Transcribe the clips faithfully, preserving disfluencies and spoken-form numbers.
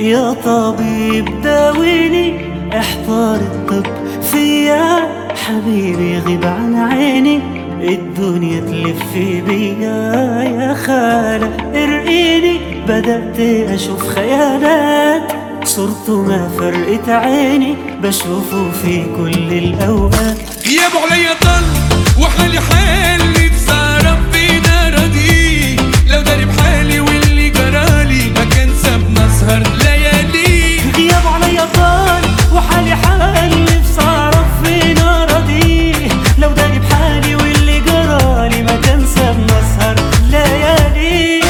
يا طبيب داويني، احضر الطب فيا حبيبي، غيب عن عيني الدنيا تلف بيا. يا خالة ارقيني، بدأت أشوف خيالات، صورته ما فرقت عيني، بشوفه في كل الأوقات. غيابه عليا طل وحالي حالي، تسهر فينا ردي، لو داري بحالي واللي جرالي ما كان سابنا سهر ليالي. غيابه عليا طل وحالي حالي، تسهر فينا ردي، لو داري بحالي واللي جرالي ما كان سابنا سهر ليالي.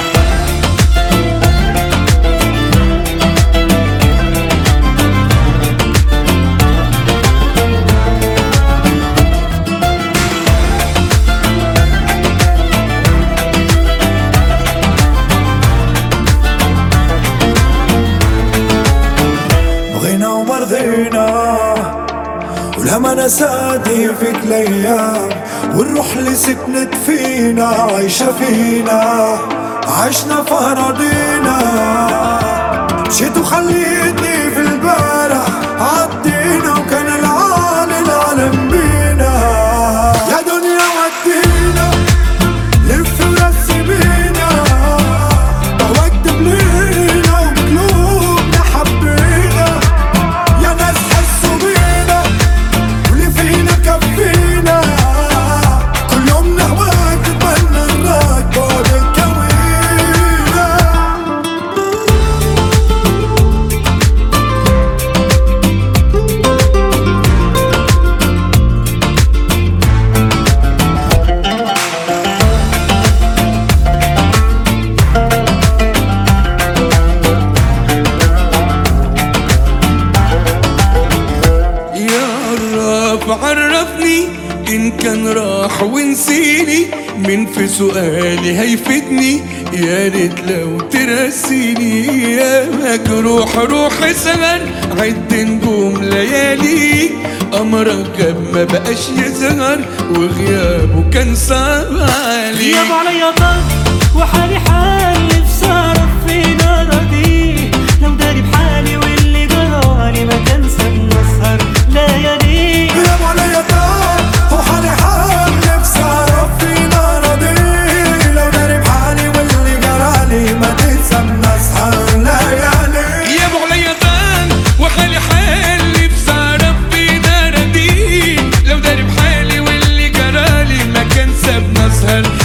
ولما نساتي فيك الايام، والروح اللي سكنت فينا عايشة فينا، عشنا في أراضينا. مشيت وخليتني في البارح، عدينا وكان العالي العالم بينا. يا دنيا ودينا لف ورسي بينا، بوكتب لينا وبقلوبنا حبينا. يا ناس حسوا بينا واللي فينا كفينا، كل يوم نهواك تتمنى نراك بعد الكوينة. عرفني إن كان راح ونسيني، من في سؤالي هيفيدني، يا ريت لو ترسيني. يا مجروح روح سهر عد نجوم ليالي، أمرك جاب ما بقاش يظهر وغيابه كان صعب علي. غيابه عليا طل وحالي حالي، بسهر فينا ردي، لو داري بحالي واللي جرالي ما كان سابنا سهر ليالي. غيابه عليا طل وحالي حالي، بسهر فينا ردي، لو داري بحالي واللي جرالي ما كان سابنا سهر ليالي. غيابه عليا طل وحالي حالي، بسهر فينا ردي، لو داري بحالي واللي جرالي ما كان سابنا سهر